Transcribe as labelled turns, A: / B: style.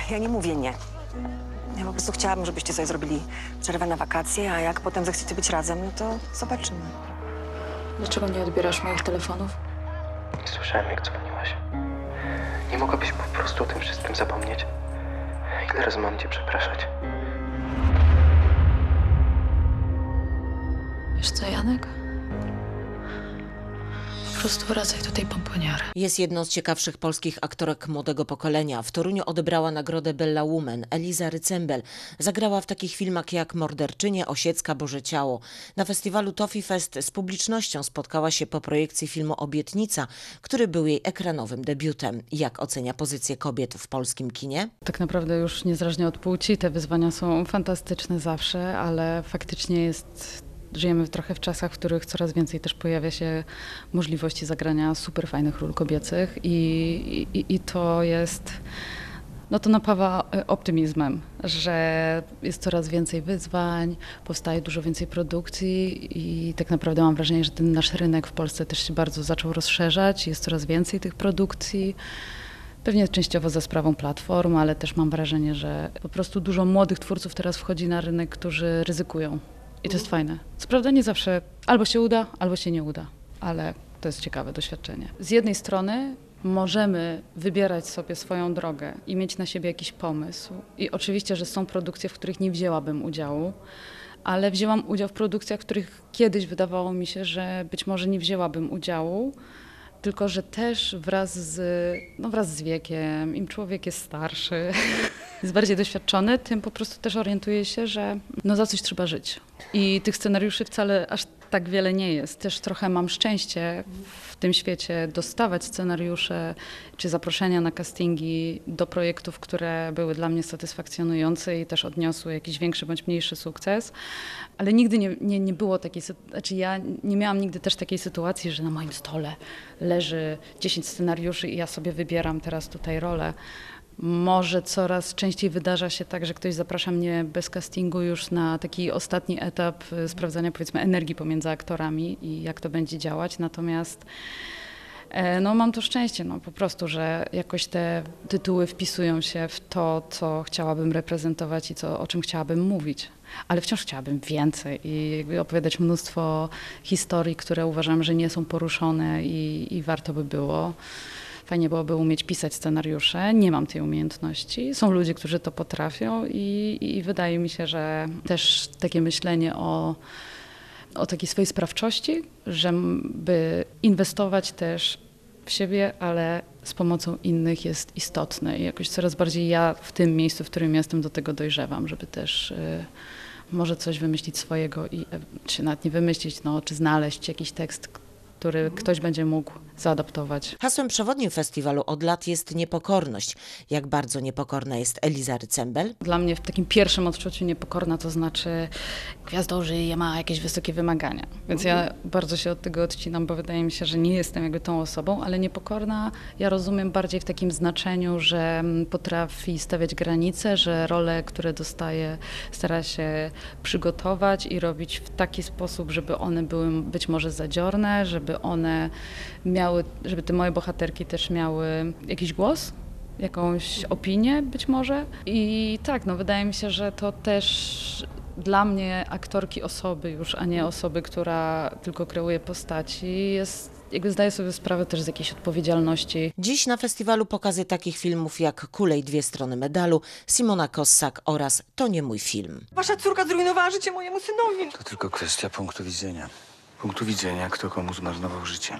A: Ja nie mówię nie. Ja po prostu chciałabym, żebyście sobie zrobili przerwę na wakacje, a jak potem zechcecie być razem, no to zobaczymy.
B: Dlaczego nie odbierasz moich telefonów?
C: Nie słyszałem, jak dzwoniłaś. Nie mogłabyś po prostu o tym wszystkim zapomnieć? Ile razy mam cię przepraszać?
B: Wiesz co, Janek? Po prostu wracaj do tej pomponiary.
D: Jest jedną z ciekawszych polskich aktorek młodego pokolenia. W Toruniu odebrała nagrodę Bella Woman. Eliza Rycembel zagrała w takich filmach jak Morderczynie, Osiecka, Boże Ciało. Na festiwalu Toffee Fest z publicznością spotkała się po projekcji filmu Obietnica, który był jej ekranowym debiutem. Jak ocenia pozycję kobiet w polskim kinie?
E: Tak naprawdę już niezależnie od płci te wyzwania są fantastyczne zawsze, ale faktycznie żyjemy trochę w czasach, w których coraz więcej też pojawia się możliwości zagrania super fajnych ról kobiecych i to jest, no to napawa optymizmem, że jest coraz więcej wyzwań, powstaje dużo więcej produkcji i tak naprawdę mam wrażenie, że ten nasz rynek w Polsce też się bardzo zaczął rozszerzać, jest coraz więcej tych produkcji. Pewnie częściowo za sprawą platform, ale też mam wrażenie, że po prostu dużo młodych twórców teraz wchodzi na rynek, którzy ryzykują. I to jest fajne. Co prawda nie zawsze albo się uda, albo się nie uda, ale to jest ciekawe doświadczenie. Z jednej strony możemy wybierać sobie swoją drogę i mieć na siebie jakiś pomysł. I oczywiście, że są produkcje, w których nie wzięłabym udziału, ale wzięłam udział w produkcjach, w których kiedyś wydawało mi się, że być może nie wzięłabym udziału, tylko że też wraz z wiekiem, im człowiek jest starszy, jest bardziej doświadczony, tym po prostu też orientuje się, że za coś trzeba żyć. I tych scenariuszy wcale aż tak wiele nie jest. Też trochę mam szczęście w tym świecie dostawać scenariusze czy zaproszenia na castingi do projektów, które były dla mnie satysfakcjonujące i też odniosły jakiś większy bądź mniejszy sukces. Ale nigdy nie było takiej sytuacji, znaczy ja nie miałam nigdy też takiej sytuacji, że na moim stole leży 10 scenariuszy i ja sobie wybieram teraz tutaj rolę. Może coraz częściej wydarza się tak, że ktoś zaprasza mnie bez castingu już na taki ostatni etap sprawdzania, powiedzmy, energii pomiędzy aktorami i jak to będzie działać. Natomiast mam to szczęście po prostu, że jakoś te tytuły wpisują się w to, co chciałabym reprezentować i o czym chciałabym mówić. Ale wciąż chciałabym więcej i jakby opowiadać mnóstwo historii, które uważam, że nie są poruszone i warto by było. Fajnie byłoby umieć pisać scenariusze. Nie mam tej umiejętności. Są ludzie, którzy to potrafią i wydaje mi się, że też takie myślenie o takiej swojej sprawczości, żeby inwestować też w siebie, ale z pomocą innych jest istotne. I jakoś coraz bardziej ja w tym miejscu, w którym jestem, do tego dojrzewam, żeby też może coś wymyślić swojego czy nawet nie wymyślić, czy znaleźć jakiś tekst, który ktoś będzie mógł zaadaptować.
D: Hasłem przewodnim festiwalu od lat jest niepokorność. Jak bardzo niepokorna jest Eliza Rycembel?
E: Dla mnie w takim pierwszym odczuciu niepokorna to znaczy gwiazdorzy ma jakieś wysokie wymagania. Więc ja bardzo się od tego odcinam, bo wydaje mi się, że nie jestem jakby tą osobą, ale niepokorna ja rozumiem bardziej w takim znaczeniu, że potrafi stawiać granice, że role, które dostaje, stara się przygotować i robić w taki sposób, żeby one były być może zadziorne, żeby te moje bohaterki też miały jakiś głos, jakąś opinię być może. I tak, wydaje mi się, że to też dla mnie aktorki osoby już, a nie osoby, która tylko kreuje postaci, zdaję sobie sprawę też z jakiejś odpowiedzialności.
D: Dziś na festiwalu pokazy takich filmów jak Kule i dwie strony medalu, Simona Kossak oraz To nie mój film.
A: Wasza córka zrujnowała życie mojemu synowi.
F: To tylko kwestia punktu widzenia. Punktu widzenia, kto komu zmarnował życie.